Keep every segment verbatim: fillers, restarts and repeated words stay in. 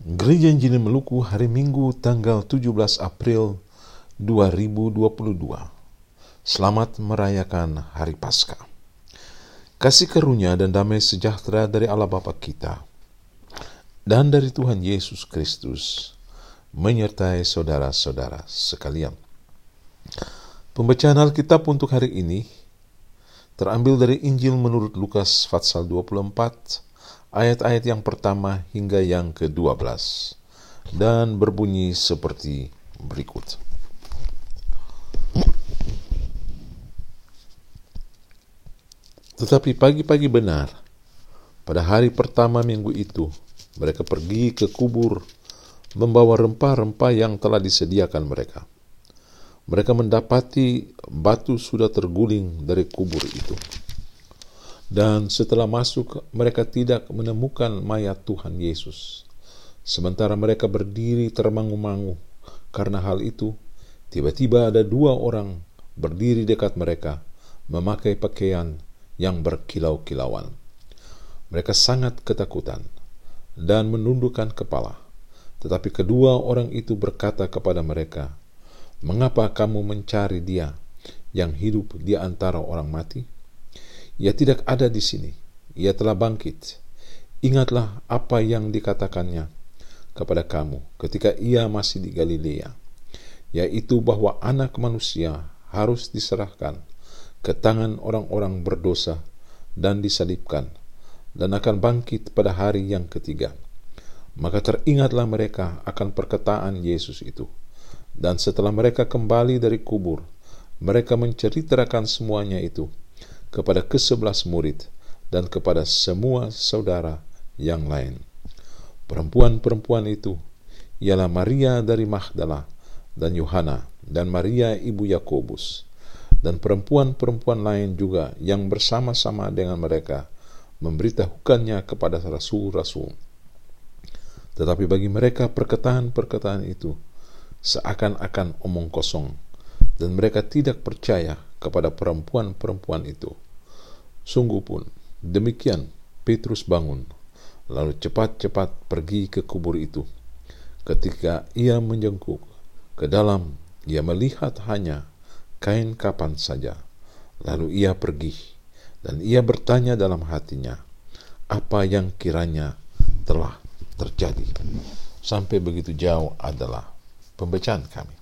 Gereja Injil Maluku, hari Minggu tanggal tujuh belas April dua ribu dua puluh dua. Selamat merayakan Hari Paskah. Kasih karunia dan damai sejahtera dari Allah Bapa kita dan dari Tuhan Yesus Kristus menyertai saudara-saudara sekalian. Pembacaan Alkitab untuk hari ini terambil dari Injil menurut Lukas pasal dua puluh empat, ayat-ayat yang pertama hingga yang kedua belas, dan berbunyi seperti berikut. Tetapi pagi-pagi benar, pada hari pertama minggu itu, mereka pergi ke kubur membawa rempah-rempah yang telah disediakan mereka. Mereka mendapati batu sudah terguling dari kubur itu. Dan setelah masuk, mereka tidak menemukan mayat Tuhan Yesus. Sementara mereka berdiri termangu-mangu karena hal itu, tiba-tiba ada dua orang berdiri dekat mereka, memakai pakaian yang berkilau-kilauan. Mereka sangat ketakutan dan menundukkan kepala. Tetapi kedua orang itu berkata kepada mereka, "Mengapa kamu mencari Dia yang hidup di antara orang mati? Ia tidak ada di sini. Ia telah bangkit. Ingatlah apa yang dikatakannya kepada kamu ketika ia masih di Galilea, yaitu bahwa Anak Manusia harus diserahkan ke tangan orang-orang berdosa dan disalibkan, dan akan bangkit pada hari yang ketiga." Maka teringatlah mereka akan perkataan Yesus itu. Dan setelah mereka kembali dari kubur, mereka menceritakan semuanya itu kepada kesebelas murid dan kepada semua saudara yang lain. Perempuan-perempuan itu ialah Maria dari Magdala dan Yohana dan Maria ibu Yakobus, dan perempuan-perempuan lain juga yang bersama-sama dengan mereka memberitahukannya kepada rasul-rasul. Tetapi bagi mereka perkataan-perkataan itu seakan-akan omong kosong, dan mereka tidak percaya kepada perempuan-perempuan itu. Sungguh pun demikian, Petrus bangun, lalu cepat-cepat pergi ke kubur itu. Ketika ia menjengkuk ke dalam, ia melihat hanya kain kapan saja. Lalu ia pergi, dan ia bertanya dalam hatinya, apa yang kiranya telah terjadi. Sampai begitu jauh adalah pembacaan kami.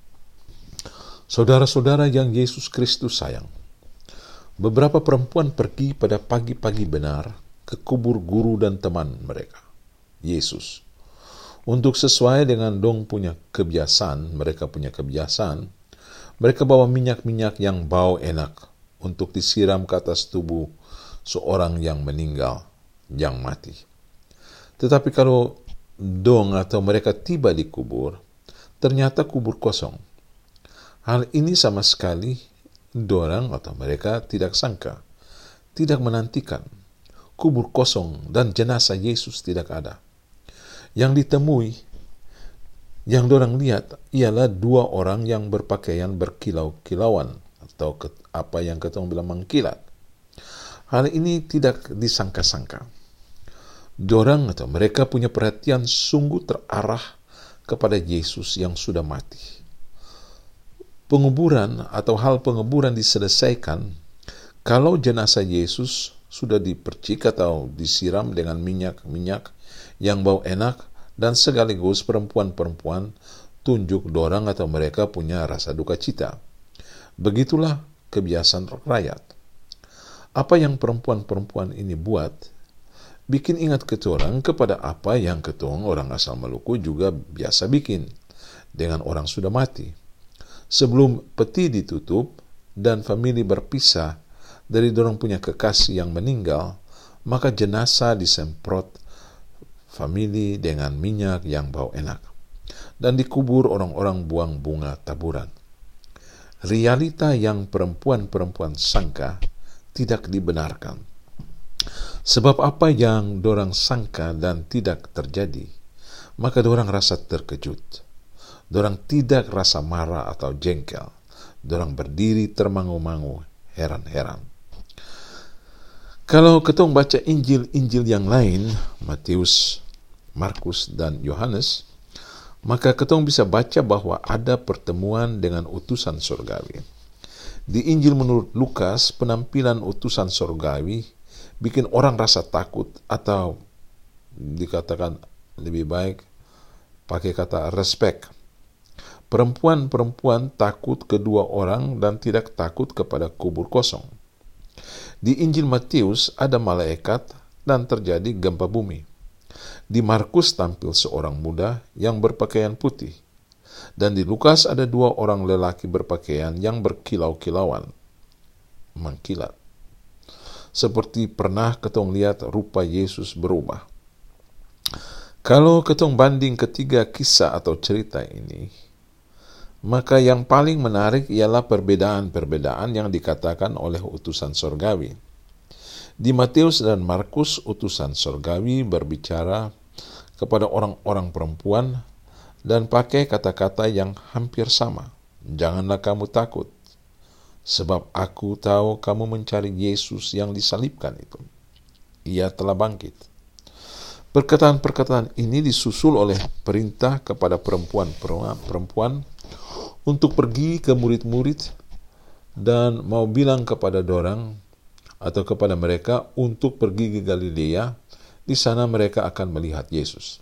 Saudara-saudara yang Yesus Kristus sayang, beberapa perempuan pergi pada pagi-pagi benar ke kubur guru dan teman mereka, Yesus. Untuk sesuai dengan dong punya kebiasaan, mereka punya kebiasaan, mereka bawa minyak-minyak yang bau enak untuk disiram ke atas tubuh seorang yang meninggal, yang mati. Tetapi kalau dong atau mereka tiba di kubur, ternyata kubur kosong. Hal ini sama sekali dorang atau mereka tidak sangka, tidak menantikan. Kubur kosong dan jenazah Yesus tidak ada. Yang ditemui, yang dorang lihat ialah dua orang yang berpakaian berkilau-kilauan, atau apa yang ketong bilang mengkilat. Hal ini tidak disangka-sangka. Dorang atau mereka punya perhatian sungguh terarah kepada Yesus yang sudah mati. Penguburan atau hal penguburan diselesaikan kalau jenazah Yesus sudah dipercik atau disiram dengan minyak-minyak yang bau enak, dan sekaligus perempuan-perempuan tunjuk dorang atau mereka punya rasa duka cita. Begitulah kebiasaan rakyat. Apa yang perempuan-perempuan ini buat bikin ingat ketorang kepada apa yang ketong orang asal Maluku juga biasa bikin dengan orang sudah mati. Sebelum peti ditutup dan famili berpisah dari dorang punya kekasih yang meninggal, maka jenazah disemprot famili dengan minyak yang bau enak, dan dikubur orang-orang buang bunga taburan. Realita yang perempuan-perempuan sangka tidak dibenarkan. Sebab apa yang dorang sangka dan tidak terjadi, maka dorang rasa terkejut. Dorang tidak rasa marah atau jengkel. Dorang berdiri termangu-mangu, heran-heran. Kalau ketong baca Injil-Injil yang lain, Matius Markus, dan Yohanes, maka ketong bisa baca bahwa ada pertemuan dengan utusan surgawi. Di Injil menurut Lukas, penampilan utusan surgawi bikin orang rasa takut, atau dikatakan lebih baik pakai kata respect. Perempuan-perempuan takut kedua orang dan tidak takut kepada kubur kosong. Di Injil Matius ada malaikat dan terjadi gempa bumi. Di Markus tampil seorang muda yang berpakaian putih. Dan di Lukas ada dua orang lelaki berpakaian yang berkilau-kilauan, mengkilat. Seperti pernah ketong lihat rupa Yesus berubah. Kalau ketong banding ketiga kisah atau cerita ini, maka yang paling menarik ialah perbedaan-perbedaan yang dikatakan oleh utusan surgawi. Di Matius dan Markus, utusan surgawi berbicara kepada orang-orang perempuan dan pakai kata-kata yang hampir sama. Janganlah kamu takut, sebab aku tahu kamu mencari Yesus yang disalibkan itu. Ia telah bangkit. Perkataan-perkataan ini disusul oleh perintah kepada perempuan-perempuan untuk pergi ke murid-murid dan mau bilang kepada dorang atau kepada mereka untuk pergi ke Galilea. Di sana mereka akan melihat Yesus.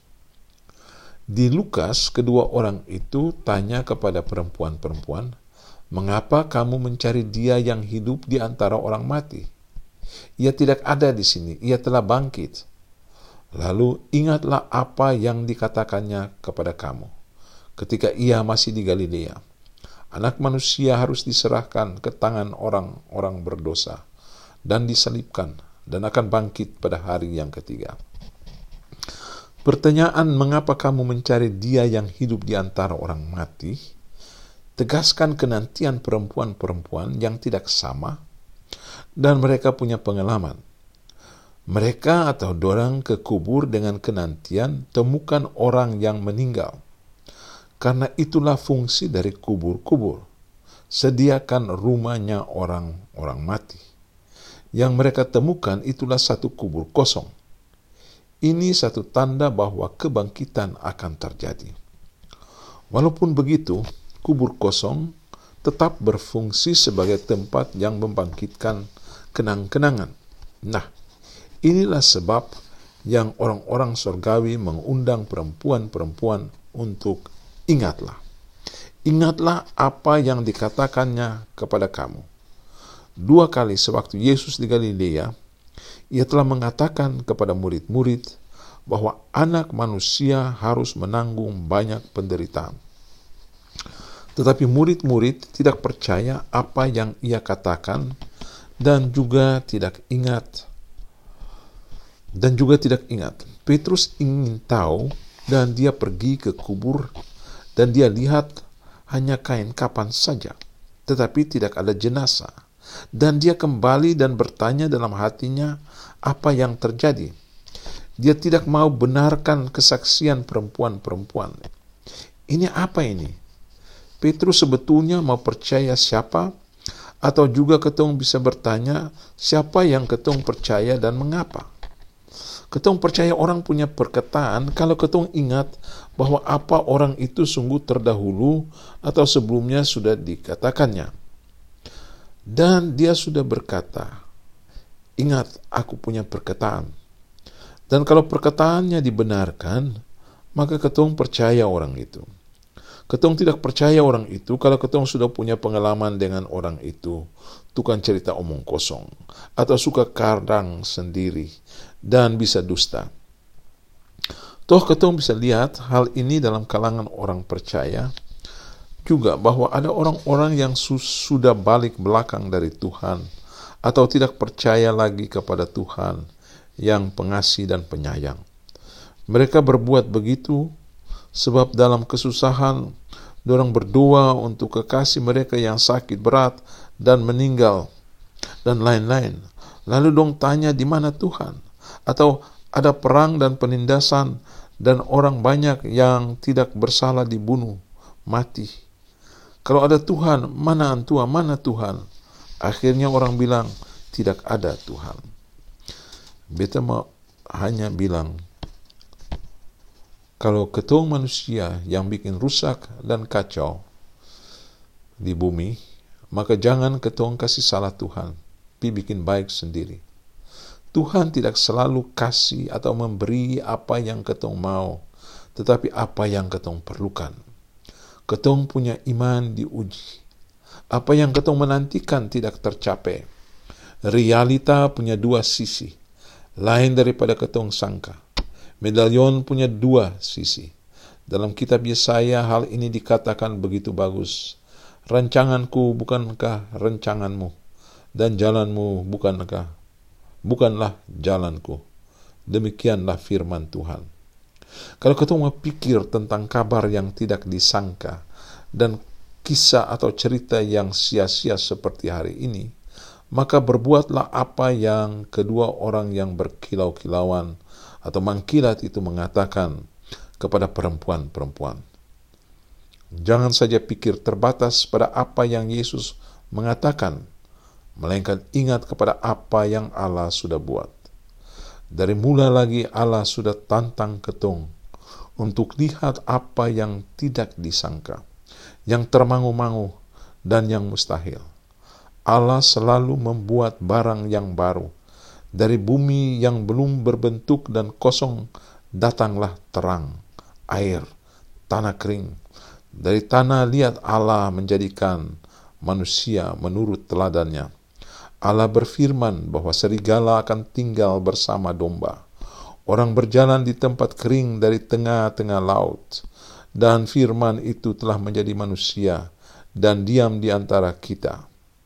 Di Lukas, kedua orang itu tanya kepada perempuan-perempuan, "Mengapa kamu mencari Dia yang hidup di antara orang mati? Ia tidak ada di sini, Ia telah bangkit. Lalu ingatlah apa yang dikatakannya kepada kamu ketika Ia masih di Galilea. Anak manusia harus diserahkan ke tangan orang-orang berdosa dan disalibkan dan akan bangkit pada hari yang ketiga." Pertanyaan mengapa kamu mencari Dia yang hidup di antara orang mati tegaskan kenantian perempuan-perempuan yang tidak sama dan mereka punya pengalaman. Mereka atau dorang ke kubur dengan kenantian temukan orang yang meninggal. Karena itulah fungsi dari kubur-kubur. Sediakan rumahnya orang-orang mati. Yang mereka temukan itulah satu kubur kosong. Ini satu tanda bahwa kebangkitan akan terjadi. Walaupun begitu, kubur kosong tetap berfungsi sebagai tempat yang membangkitkan kenang-kenangan. Nah, inilah sebab yang orang-orang surgawi mengundang perempuan-perempuan untuk ingatlah. Ingatlah apa yang dikatakannya kepada kamu. Dua kali sewaktu Yesus di Galilea, Ia telah mengatakan kepada murid-murid bahwa anak manusia harus menanggung banyak penderitaan. Tetapi murid-murid tidak percaya apa yang Ia katakan dan juga tidak ingat. Dan juga tidak ingat. Petrus ingin tahu dan dia pergi ke kubur dan dia lihat hanya kain kapan saja, tetapi tidak ada jenazah. Dan dia kembali dan bertanya dalam hatinya apa yang terjadi. Dia tidak mau benarkan kesaksian perempuan-perempuan. Ini apa ini? Petrus sebetulnya mau percaya siapa? Atau juga ketong bisa bertanya siapa yang ketong percaya dan mengapa? Ketong percaya orang punya perkataan kalau ketong ingat bahwa apa orang itu sungguh terdahulu atau sebelumnya sudah dikatakannya. Dan dia sudah berkata, ingat aku punya perkataan. Dan kalau perkataannya dibenarkan, maka ketong percaya orang itu. Ketong tidak percaya orang itu kalau ketong sudah punya pengalaman dengan orang itu, tukang cerita omong kosong, atau suka kadang sendiri, dan bisa dusta. Toh ketong bisa lihat hal ini dalam kalangan orang percaya, juga bahwa ada orang-orang yang sudah balik belakang dari Tuhan, atau tidak percaya lagi kepada Tuhan yang pengasih dan penyayang. Mereka berbuat begitu sebab dalam kesusahan dorang berdoa untuk kekasih mereka yang sakit berat dan meninggal dan lain-lain. Lalu dong tanya di mana Tuhan? Atau ada perang dan penindasan dan orang banyak yang tidak bersalah dibunuh mati. Kalau ada Tuhan, mana Tuhan? Mana Tuhan? Akhirnya orang bilang tidak ada Tuhan. Beta mau hanya bilang Kalau ketong manusia yang bikin rusak dan kacau di bumi, maka jangan ketong kasih salah Tuhan, pi bikin baik sendiri. Tuhan tidak selalu kasih atau memberi apa yang ketong mau, tetapi apa yang ketong perlukan. Ketong punya iman diuji. Apa yang ketong menantikan tidak tercapai. Realita punya dua sisi, lain daripada ketong sangka. Medalion punya dua sisi. Dalam kitab Yesaya hal ini dikatakan begitu bagus. Rancanganku bukankah rancanganmu, dan jalanmu bukankah bukanlah jalanku. Demikianlah firman Tuhan. Kalau ketong mau pikir tentang kabar yang tidak disangka dan kisah atau cerita yang sia-sia seperti hari ini, maka berbuatlah apa yang kedua orang yang berkilau-kilauan atau mangkilat itu mengatakan kepada perempuan-perempuan. Jangan saja pikir terbatas pada apa yang Yesus mengatakan, melainkan ingat kepada apa yang Allah sudah buat. Dari mula lagi Allah sudah tantang ketong untuk lihat apa yang tidak disangka, yang termangu-mangu dan yang mustahil. Allah selalu membuat barang yang baru. Dari bumi yang belum berbentuk dan kosong datanglah terang, air, tanah kering. Dari tanah liat Allah menjadikan manusia menurut teladannya. Allah berfirman bahwa serigala akan tinggal bersama domba. Orang berjalan di tempat kering dari tengah-tengah laut. Dan firman itu telah menjadi manusia dan diam di antara kita.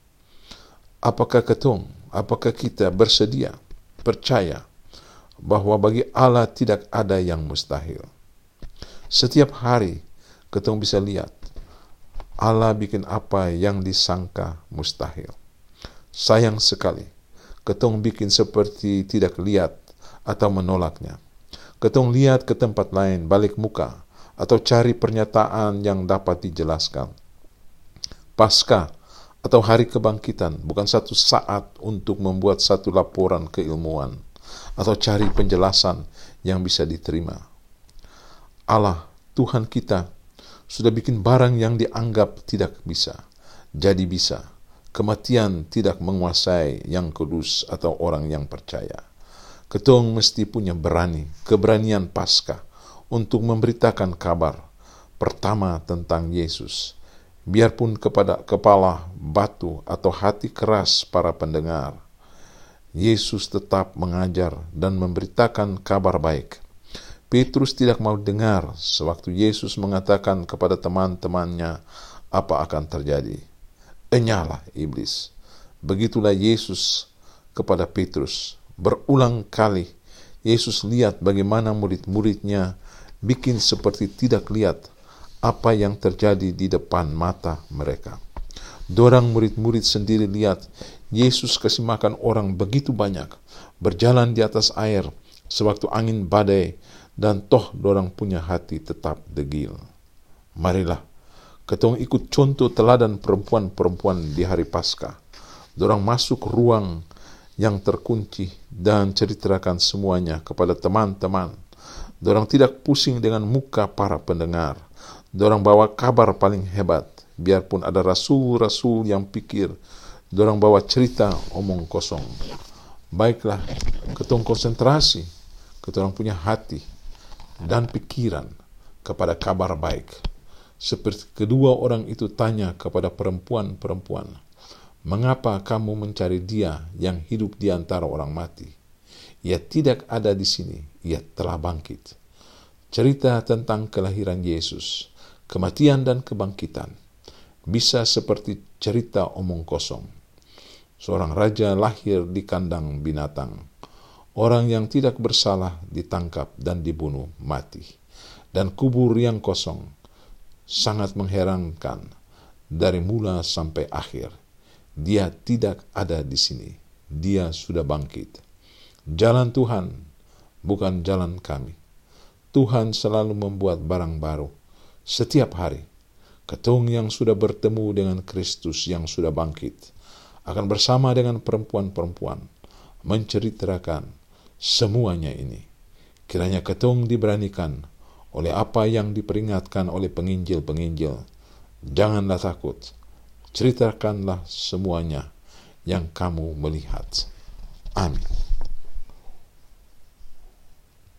Apakah ketong, apakah kita bersedia, percaya bahwa bagi Allah tidak ada yang mustahil? Setiap hari ketong bisa lihat Allah bikin apa yang disangka mustahil. Sayang sekali, ketong bikin seperti tidak lihat atau menolaknya. Ketong lihat ke tempat lain, balik muka, atau cari pernyataan yang dapat dijelaskan. Paskah atau hari kebangkitan bukan satu saat untuk membuat satu laporan keilmuan atau cari penjelasan yang bisa diterima. Allah, Tuhan kita, sudah bikin barang yang dianggap tidak bisa, jadi bisa. Kematian tidak menguasai yang kudus atau orang yang percaya. Ketong mesti punya berani, keberanian Paskah untuk memberitakan kabar pertama tentang Yesus. Biarpun kepada kepala batu atau hati keras para pendengar, Yesus tetap mengajar dan memberitakan kabar baik. Petrus tidak mau dengar sewaktu Yesus mengatakan kepada teman-temannya apa akan terjadi. Enyalah iblis. Begitulah Yesus kepada Petrus. Berulang kali Yesus lihat bagaimana murid-muridnya bikin seperti tidak lihat apa yang terjadi di depan mata mereka. Dorang murid-murid sendiri lihat Yesus kasih makan orang begitu banyak, berjalan di atas air sewaktu angin badai, dan toh dorang punya hati tetap degil. Marilah ketong ikut contoh teladan perempuan-perempuan di hari Paskah. Dorang masuk ruang yang terkunci dan ceritakan semuanya kepada teman-teman. Dorang tidak pusing dengan muka para pendengar. Dorang bawa kabar paling hebat. Biarpun ada rasul-rasul yang pikir dorang bawa cerita omong kosong. Baiklah, ketong konsentrasi, ketong punya hati dan pikiran kepada kabar baik. Seperti kedua orang itu tanya kepada perempuan-perempuan, mengapa kamu mencari dia yang hidup di antara orang mati? Ia tidak ada di sini, ia telah bangkit. Cerita tentang kelahiran Yesus, kematian dan kebangkitan, bisa seperti cerita omong kosong. Seorang raja lahir di kandang binatang. Orang yang tidak bersalah ditangkap dan dibunuh mati. Dan kubur yang kosong sangat mengherankan dari mula sampai akhir. Dia tidak ada di sini. Dia sudah bangkit. Jalan Tuhan bukan jalan kami. Tuhan selalu membuat barang baru setiap hari. Ketong yang sudah bertemu dengan Kristus yang sudah bangkit akan bersama dengan perempuan-perempuan menceritakan semuanya ini. Kiranya ketong diberanikan oleh apa yang diperingatkan oleh penginjil-penginjil. Janganlah takut, ceritakanlah semuanya yang kamu melihat. Amin.